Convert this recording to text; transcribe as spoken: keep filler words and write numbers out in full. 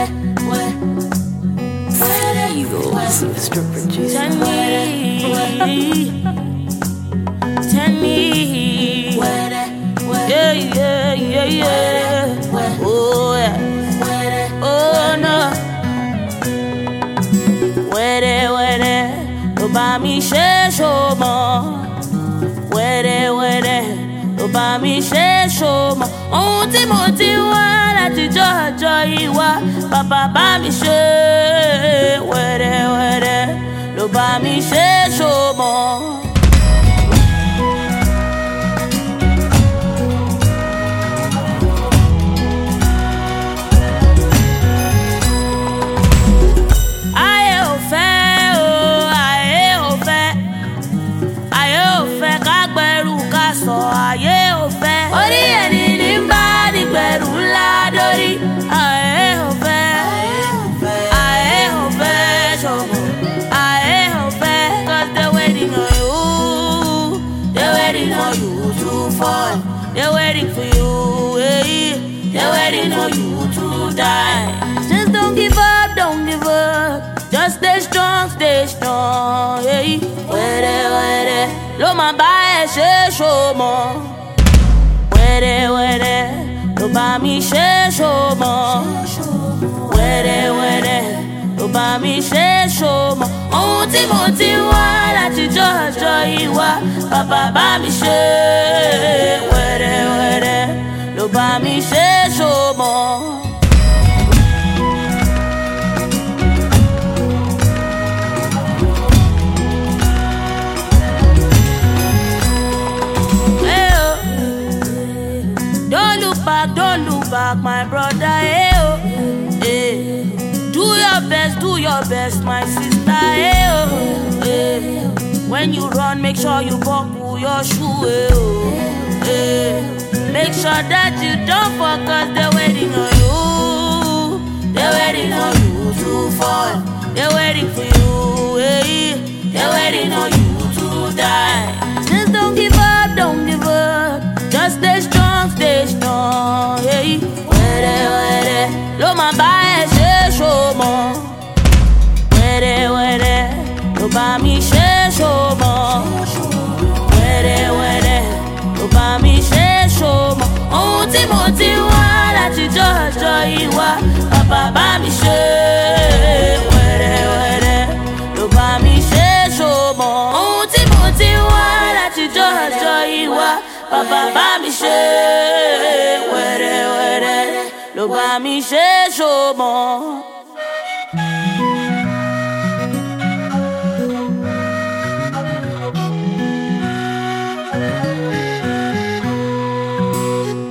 Eagles, Mister Producer. Tell me, tell me, yeah, yeah, yeah, yeah. Oh yeah, oh no. Where, where, ló bá mi ṣe ṣọmọ. Where, where, ló bá mi ṣe ṣọmọ. Ohun tí mo ti wá láti jọjọ ìwà, bàbá bá mi ṣe. Where, where, ló bá mi ṣe ṣọmọ. Ayé ò fẹ́, orí ẹni ní bá dìgbẹ̀rù ńlá dórí. Ayé ò fẹ́, ayé ò fẹ́ ṣọ̀bọ̀. Ayé ò fẹ́, 'cause they're waiting on you. They're waiting on you to fall. They're waiting for you, hey. They're waiting on you to die. Just don't give up, don't give up. Just stay strong, stay strong, hey. Where, where, ló máa bá ẹ ṣe ṣọmọ. Where, where, ló bá mi ṣe ṣọmọ. Where, where, ló bá mi ṣe ṣọmọ. Ohun tí mo ti wá láti jọjọ ìwà, bàbá bá mi ṣe. Where, where, ló bá mi ṣe ṣọmọ. Don't look back, my brother, hey, oh, hey. Do your best, do your best, my sister, hey, oh, hey. When you run, make sure you buckle your shoe, hey, oh, hey. Make sure that you don't fall, 'cause they're waiting on you. They're waiting on you to fall. They're waiting for you, hey. They're waiting on you to die. Just don't give up, don't give up. Just stay strong, stay strong, hey. Where, where, ló máa bá ẹ ṣe ṣọmọ. Where, where, ló bá mi ṣe ṣọmọ. Where, where, ló bá mi ṣe ṣọmọ. Ohun tí mo ti wá láti jọjọ ìwà, bàbá bá mi ṣe. Where, where, ló bá mi ṣe ṣọmọ. Ohun tí mo ti wá láti jọjọ ìwà, bàbá bá mi ṣe. Where, where, ló bá mi ṣe ṣọmọ.